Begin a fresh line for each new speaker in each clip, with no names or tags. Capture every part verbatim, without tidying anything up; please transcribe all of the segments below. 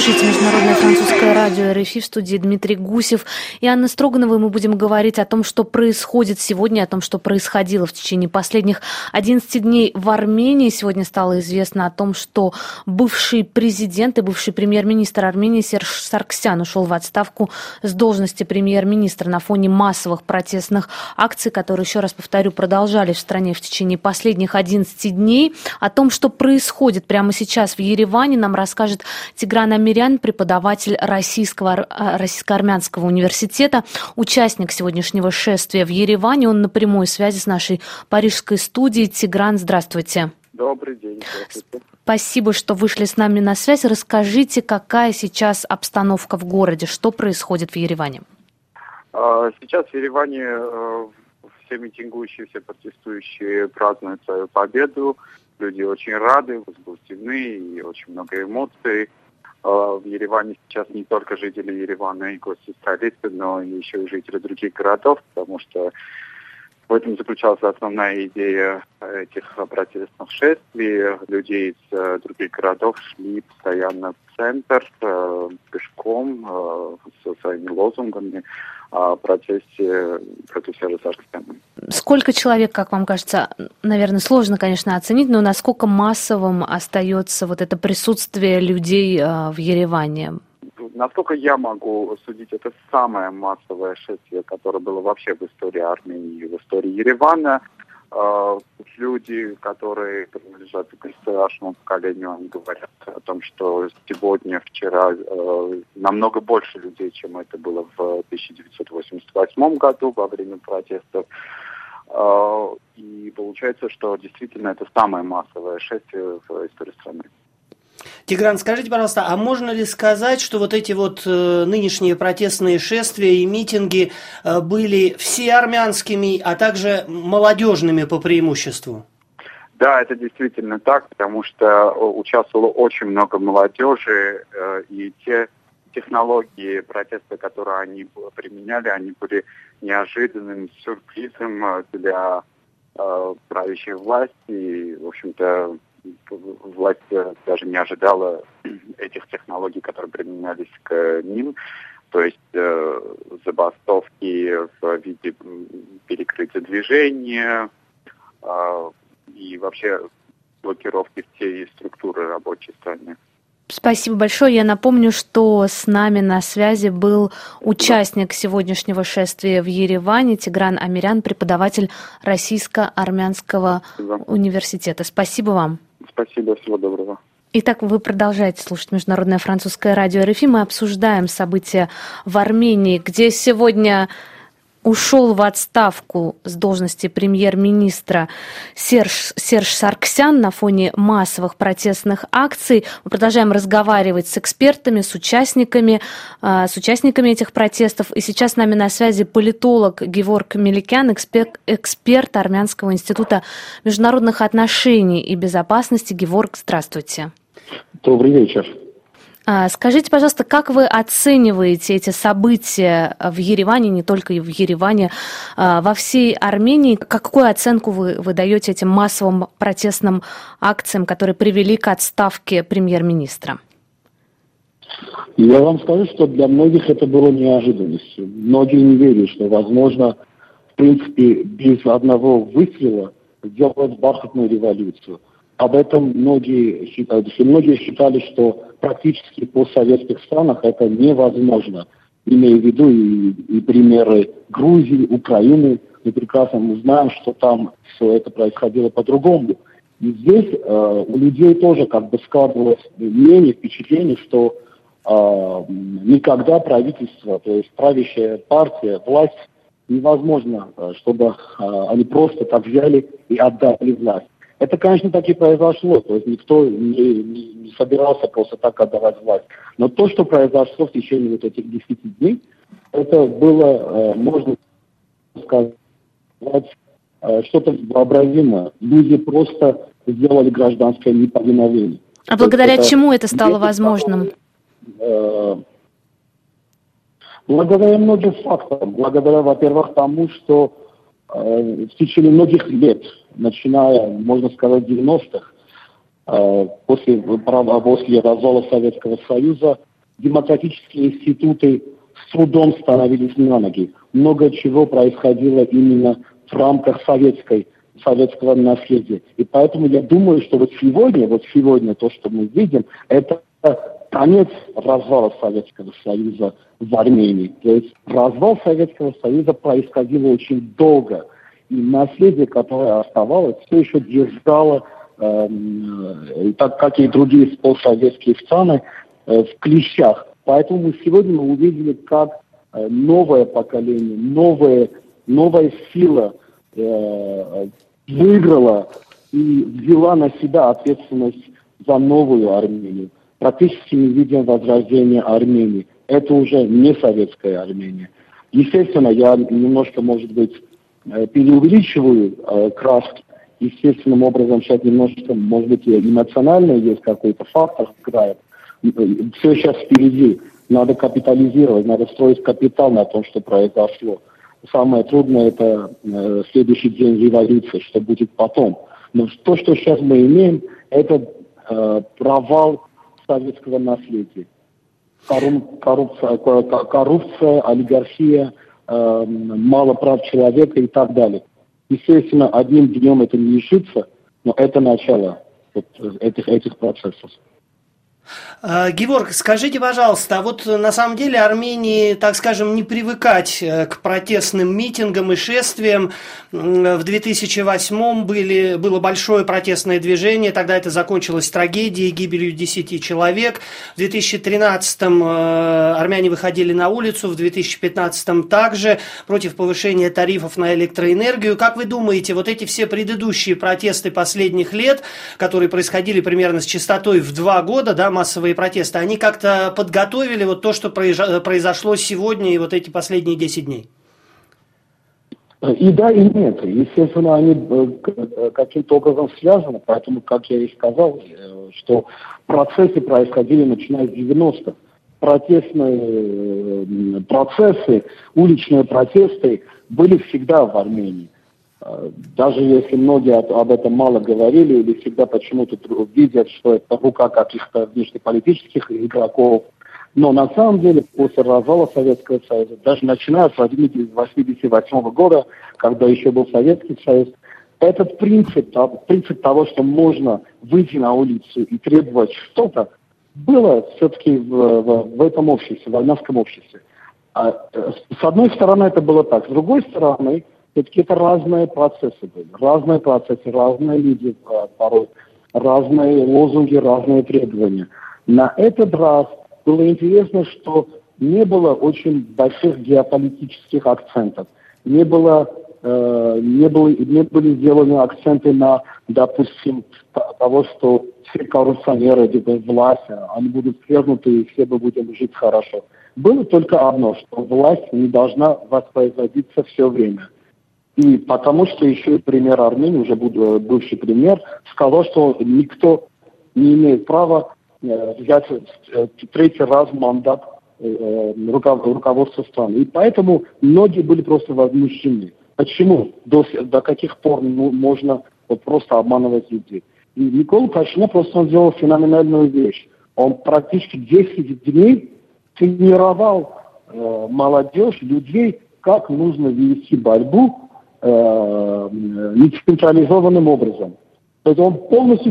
слушаете Международное французское радио эр эф и, в студии Дмитрий Гусев и Анна Строганова. Мы будем говорить о том, что происходит сегодня, о том, что происходило в течение последних одиннадцати дней в Армении. Сегодня стало известно о том, что бывший президент и бывший премьер-министр Армении Серж Саргсян ушел в отставку с должности премьер-министра на фоне массовых протестных акций, которые, еще раз повторю, продолжались в стране в течение последних одиннадцати дней. О том, что происходит прямо сейчас в Ереване, нам расскажет Тигран Амирян, преподаватель Российского, Российско-Армянского университета, участник сегодняшнего шествия в Ереване. Он на прямой связи с нашей парижской студией. Тигран, здравствуйте.
Добрый день. Здравствуйте.
Спасибо, что вышли с нами на связь. Расскажите, какая сейчас обстановка в городе, что происходит в Ереване?
Сейчас в Ереване все митингующие, все протестующие празднуют свою победу. Люди очень рады, возбуждены и очень много эмоций. В Ереване сейчас не только жители Еревана и гости столицы, но еще и жители других городов, потому что в этом заключалась основная идея этих протестных шествий. Люди из других городов шли постоянно в центр пешком со своими лозунгами о протесте против Сержа Саргсяна.
Сколько человек, как вам кажется, наверное, сложно, конечно, оценить, но насколько массовым остается вот это присутствие людей в Ереване?
Насколько я могу судить, это самое массовое шествие, которое было вообще в истории Армении и в истории Еревана. Люди, которые принадлежат к старшему поколению, они говорят о том, что сегодня, вчера намного больше людей, чем это было в тысяча девятьсот восемьдесят восьмом году во время протестов. И получается, что действительно это самое массовое шествие в истории страны.
Тигран, скажите, пожалуйста, а можно ли сказать, что вот эти вот э, нынешние протестные шествия и митинги э, были всеармянскими, а также молодежными по преимуществу?
Да, это действительно так, потому что участвовало очень много молодежи, э, и те технологии протеста, которые они применяли, они были неожиданным сюрпризом для э, правящей власти. И, в общем-то, власть даже не ожидала этих технологий, которые применялись к ним. То есть э, забастовки в виде перекрытия движения э, и вообще блокировки всей структуры рабочей страны.
Спасибо большое. Я напомню, что с нами на связи был участник сегодняшнего шествия в Ереване Тигран Амирян, преподаватель Российско-Армянского университета. Спасибо вам.
Спасибо, всего доброго.
Итак, вы продолжаете слушать Международное французское радио эр эф и. Мы обсуждаем события в Армении, где сегодня ушел в отставку с должности премьер-министра Серж, Серж Саргсян на фоне массовых протестных акций. Мы продолжаем разговаривать с экспертами, с участниками, э, с участниками этих протестов. И сейчас с нами на связи политолог Геворг Меликян, эксперт, эксперт Армянского института международных отношений и безопасности. Геворг, здравствуйте.
Добрый вечер.
Скажите, пожалуйста, как вы оцениваете эти события в Ереване, не только в Ереване, во всей Армении? Какую оценку вы, вы даете этим массовым протестным акциям, которые привели к отставке премьер-министра?
Я вам скажу, что для многих это было неожиданностью. Многие не верили, что возможно, в принципе, без одного выстрела сделать бархатную революцию. Об этом многие считают. И многие считали, что практически в постсоветских странах это невозможно. Имея в виду и, и примеры Грузии, Украины. Мы прекрасно мы знаем, что там все это происходило по-другому. И здесь э, у людей тоже как бы складывалось мнение, впечатление, что э, никогда правительство, то есть правящая партия, власть, невозможно, чтобы э, они просто так взяли и отдали власть. Это, конечно, так и произошло, то есть никто не, не, не собирался просто так отдавать власть. Но то, что произошло в течение вот этих десяти дней, это было, можно сказать, что-то вообразимое. Люди просто сделали гражданское неповиновение.
А благодаря это, чему это стало возможным?
Э, благодаря многим факторам. Благодаря, во-первых, тому, что в течение многих лет, начиная, можно сказать, девяностых, после, после развала Советского Союза, демократические институты с трудом становились на ноги. Много чего происходило именно в рамках советской, советского наследия. И поэтому я думаю, что вот сегодня, вот сегодня то, что мы видим, это конец развала Советского Союза в Армении. То есть развал Советского Союза происходил очень долго. И наследие, которое оставалось, все еще держало, э, так как и другие постсоветские страны, э, в клещах. Поэтому мы сегодня мы увидели, как э, новое поколение, новая, новая сила э, выиграла и взяла на себя ответственность за новую Армению. Практически мы видим возрождение Армении. Это уже не советская Армения. Естественно, я немножко, может быть, переувеличиваю э, краски. Естественным образом сейчас немножко, может быть, эмоционально есть какой-то фактор играет. Все сейчас впереди. Надо капитализировать, надо строить капитал на том, что произошло. Самое трудное – это э, следующий день революции, что будет потом. Но то, что сейчас мы имеем, это э, провал советского наследия. Корру- коррупция, коррупция, олигархия, э, мало прав человека и так далее. Естественно, одним днем это не решится, но это начало вот этих, этих процессов.
Геворг, скажите, пожалуйста, а вот на самом деле Армении, так скажем, не привыкать к протестным митингам и шествиям. В две тысячи восьмом были, было большое протестное движение, тогда это закончилось трагедией, гибелью десяти человек. В две тысячи тринадцатом армяне выходили на улицу, в две тысячи пятнадцатом также против повышения тарифов на электроэнергию. Как вы думаете, вот эти все предыдущие протесты последних лет, которые происходили примерно с частотой в два года, да, массовые протесты, они как-то подготовили вот то, что произошло сегодня и вот эти последние десять дней?
И да, и нет. Естественно, они каким-то образом связаны, поэтому, как я и сказал, что процессы происходили начиная с девяностых. Протестные процессы, уличные протесты были всегда в Армении. Даже если многие об этом мало говорили или всегда почему-то видят, что это рука каких-то внешнеполитических игроков. Но на самом деле после развала Советского Союза, даже начиная с восемьдесят восьмого года, когда еще был Советский Союз, этот принцип, принцип того, что можно выйти на улицу и требовать что-то, было все-таки в, в, в этом обществе, в армянском обществе. А, с одной стороны это было так, с другой стороны все-таки это разные процессы были, разные процессы, разные люди порой, разные лозунги, разные требования. На этот раз было интересно, что не было очень больших геополитических акцентов, не было, э, не было, не были сделаны акценты на, допустим, того, что все коррупционеры, типа власть, они будут свергнуты и все мы будем жить хорошо. Было только одно, что власть не должна воспроизводиться все время. И потому что еще пример Армении, уже бывший пример, сказал, что никто не имеет права взять третий раз мандат руководства страны. И поэтому многие были просто возмущены. Почему? До, до каких пор ну, можно вот просто обманывать людей? И Никола Пашинян просто он сделал феноменальную вещь. Он практически десять дней тренировал э, молодежь, людей, как нужно вести борьбу нецентрализованным образом. То есть он полностью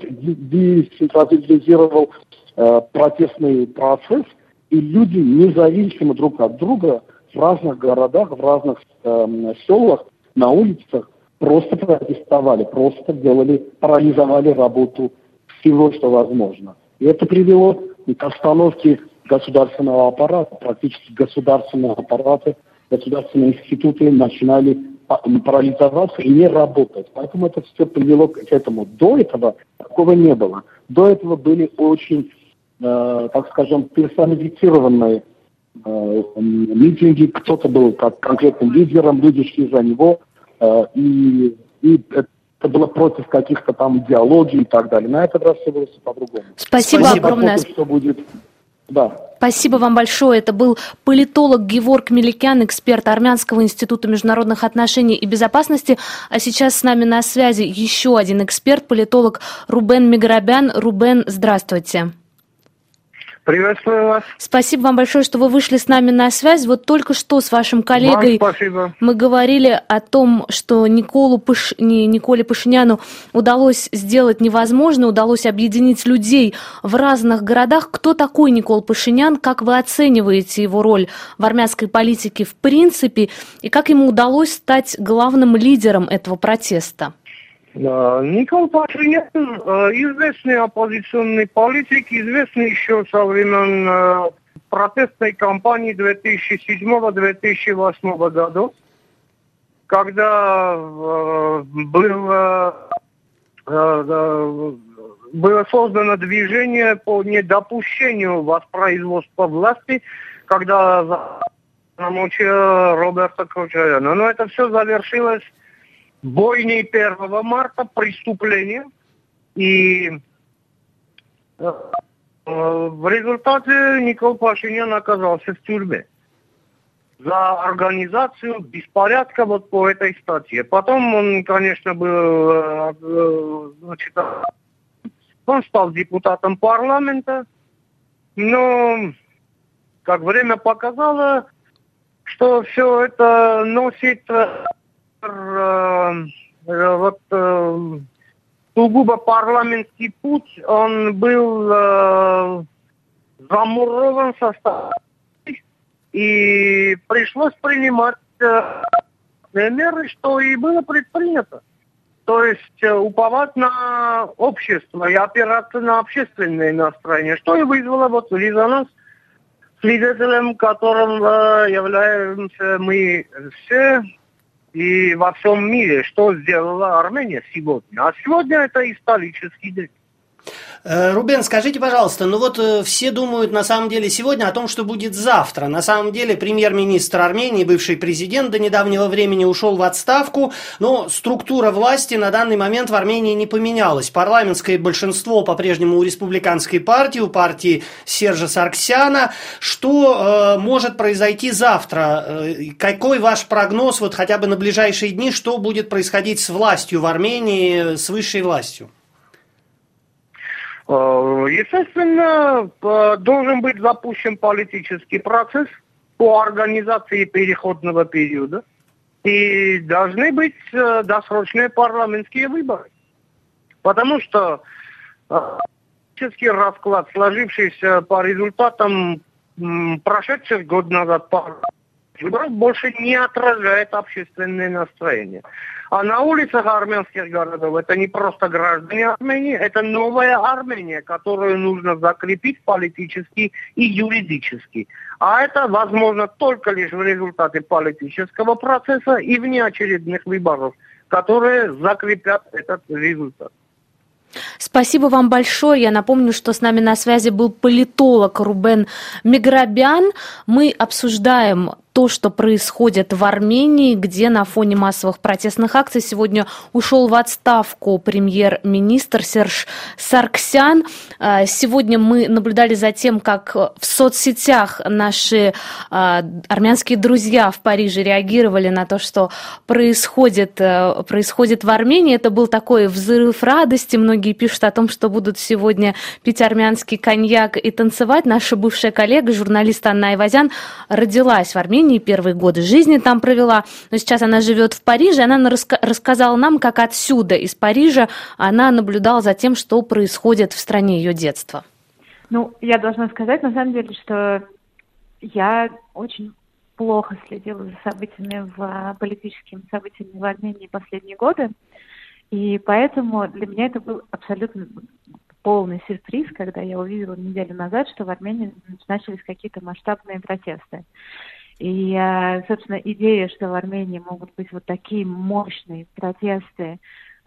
децентрализировал э, протестный процесс, и люди независимо друг от друга в разных городах, в разных э, селах, на улицах просто протестовали, просто делали, парализовали работу всего, что возможно. И это привело к остановке государственного аппарата, практически государственные аппараты, государственные институты начинали парализоваться и не работать. Поэтому это все привело к этому. До этого такого не было. До этого были очень, э, так скажем, персонифицированные э, митинги. Кто-то был как конкретным лидером, люди шли за него. Э, и, и это было против каких-то там идеологий и так далее. На этот раз все было все по-другому.
Спасибо, Спасибо огромное.
Что будет... Да.
Спасибо вам большое. Это был политолог Геворг Меликян, эксперт Армянского института международных отношений и безопасности. А сейчас с нами на связи еще один эксперт, политолог Рубен Миграбян. Рубен, здравствуйте.
Приветствую вас.
Спасибо вам большое, что вы вышли с нами на связь. Вот только что с вашим коллегой мы говорили о том, что Николу Паш... не, Николе Пашиняну удалось сделать невозможное, удалось объединить людей в разных городах. Кто такой Никол Пашинян? Как вы оцениваете его роль в армянской политике в принципе? И как ему удалось стать главным лидером этого протеста?
Никол Пашинян известный оппозиционный политик, известный еще со времен протестной кампании две тысячи седьмого — две тысячи восьмого годов, когда было, было создано движение по недопущению воспроизводства власти, когда замолчал Роберта Кочаряна. Но это все завершилось бойней первого марта, преступлением. И э, в результате Никол Пашинян оказался в тюрьме за организацию беспорядка вот по этой статье. Потом он, конечно, был, э, значит, он стал депутатом парламента, но, как время показало, что все это носит вот сугубо парламентский путь, он был э, замурован со стороны, и пришлось принимать э, меры, что и было предпринято. То есть э, уповать на общество и опираться на общественные настроения, что и вызвало вот резонанс, свидетелем которым э, являемся мы все и во всем мире, что сделала Армения сегодня. А сегодня это исторический день.
Рубен, скажите, пожалуйста, ну вот все думают на самом деле сегодня о том, что будет завтра. На самом деле премьер-министр Армении, бывший президент, до недавнего времени ушел в отставку, но структура власти на данный момент в Армении не поменялась. Парламентское большинство по-прежнему у республиканской партии, у партии Сержа Сарксяна. Что э, может произойти завтра? Э, какой ваш прогноз вот хотя бы на ближайшие дни, что будет происходить с властью в Армении, с высшей властью?
Естественно, должен быть запущен политический процесс по организации переходного периода. И должны быть досрочные парламентские выборы. Потому что политический расклад, сложившийся по результатам прошедших год назад выборов, больше не отражает общественные настроения. А на улицах армянских городов это не просто граждане Армении, это новая Армения, которую нужно закрепить политически и юридически. А это возможно только лишь в результате политического процесса и внеочередных выборов, которые закрепят этот результат.
Спасибо вам большое. Я напомню, что с нами на связи был политолог Рубен Миграбян. Мы обсуждаем то, что происходит в Армении, где на фоне массовых протестных акций сегодня ушел в отставку премьер-министр Серж Сарксян. Сегодня мы наблюдали за тем, как в соцсетях наши армянские друзья в Париже реагировали на то, что происходит, происходит в Армении. Это был такой взрыв радости. Многие пишут о том, что будут сегодня пить армянский коньяк и танцевать. Наша бывшая коллега, журналист Анна Айвазян, родилась в Армении, первые годы жизни там провела, но сейчас она живет в Париже. Она раска- рассказала нам, как отсюда, из Парижа, она наблюдала за тем, что происходит в стране ее детства.
Ну, я должна сказать, на самом деле, что я очень плохо следила за событиями, в, политическими событиями в Армении последние годы, и поэтому для меня это был абсолютно полный сюрприз, когда я увидела неделю назад, что в Армении начались какие-то масштабные протесты. И, собственно, идея, что в Армении могут быть вот такие мощные протесты,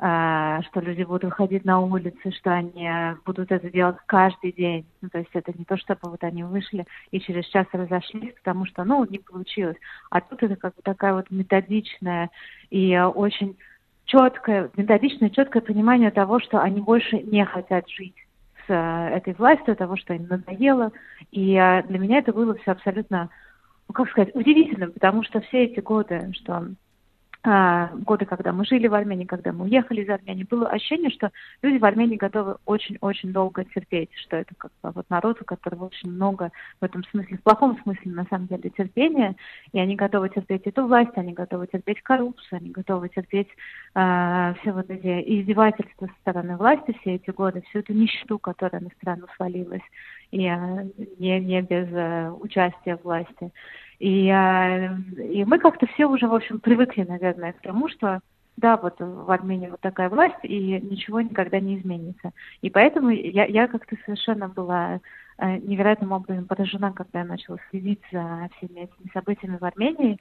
что люди будут выходить на улицы, что они будут это делать каждый день. Ну, то есть это не то, чтобы вот они вышли и через час разошлись, потому что, ну, не получилось. А тут это как бы такая вот методичная и очень четкое, методичное, четкое понимание того, что они больше не хотят жить с этой властью, того, что им надоело. И для меня это было все абсолютно, ну, как сказать, удивительным, потому что все эти годы, что годы, когда мы жили в Армении, когда мы уехали из Армении, было ощущение, что люди в Армении готовы очень-очень долго терпеть, что это как бы вот народ, у которого очень много в этом смысле, в плохом смысле, на самом деле, терпения, и они готовы терпеть эту власть, они готовы терпеть коррупцию, они готовы терпеть э, все вот эти издевательства со стороны власти все эти годы, всю эту нищету, которая на страну свалилась, и э, не, не без э, участия власти. И, и мы как-то все уже, в общем, привыкли, наверное, к тому, что да, вот в Армении вот такая власть, и ничего никогда не изменится. И поэтому я, я как-то совершенно была невероятным образом поражена, когда я начала следить за всеми этими событиями в Армении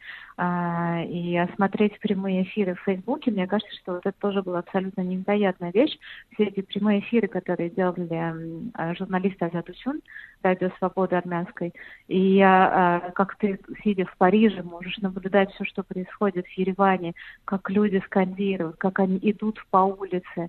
и смотреть прямые эфиры в Фейсбуке. Мне кажется, что вот это тоже была абсолютно невероятная вещь. Все эти прямые эфиры, которые делали журналисты Азат Усюн, Радио Свободы армянской. И я, как ты, сидя в Париже, можешь наблюдать все, что происходит в Ереване, как люди скандируют, как они идут по улице.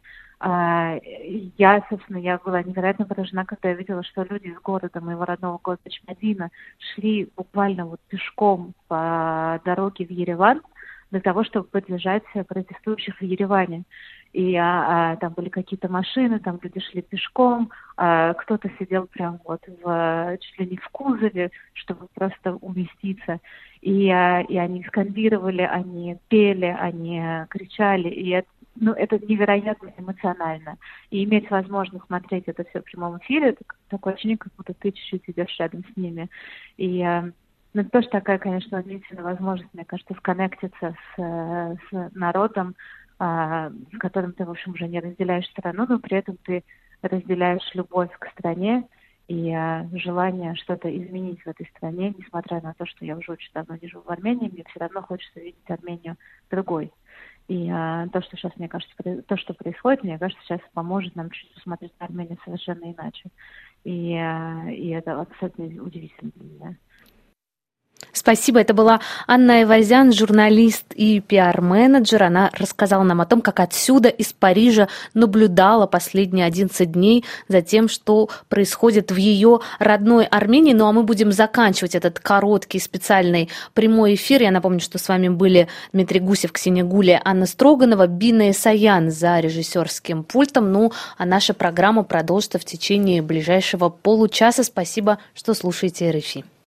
Я, собственно, я была невероятно поражена, когда я видела, что люди из города, моего родного города Чмадина, шли буквально вот пешком по дороге в Ереван для того, чтобы поддержать протестующих в Ереване. И а, а, там были какие-то машины, там люди шли пешком, а, кто-то сидел прям вот в, чуть ли не в кузове, чтобы просто уместиться. И, а, и они скандировали, они пели, они кричали, и это, ну, это невероятно эмоционально. И иметь возможность смотреть это все в прямом эфире, это такое ощущение, как будто ты чуть-чуть идешь рядом с ними. И а, ну, это тоже такая, конечно, удивительная возможность, мне кажется, сконнектиться с, с народом, а, с которым ты, в общем, уже не разделяешь страну, но при этом ты разделяешь любовь к стране и а, желание что-то изменить в этой стране, несмотря на то, что я уже очень давно не живу в Армении, мне все равно хочется видеть Армению другой. И а, то, что сейчас, мне кажется, то, что происходит, мне кажется, сейчас поможет нам чуть посмотреть на Армению совершенно иначе. И, а, и это абсолютно удивительно для меня.
Спасибо. Это была Анна Айвазян, журналист и пиар-менеджер. Она рассказала нам о том, как отсюда, из Парижа, наблюдала последние одиннадцать дней за тем, что происходит в ее родной Армении. Ну а мы будем заканчивать этот короткий специальный прямой эфир. Я напомню, что с вами были Дмитрий Гусев, Ксения Гулия, Анна Строганова, Бина Исаян за режиссерским пультом. Ну а наша программа продолжится в течение ближайшего получаса. Спасибо, что слушаете эр эф и.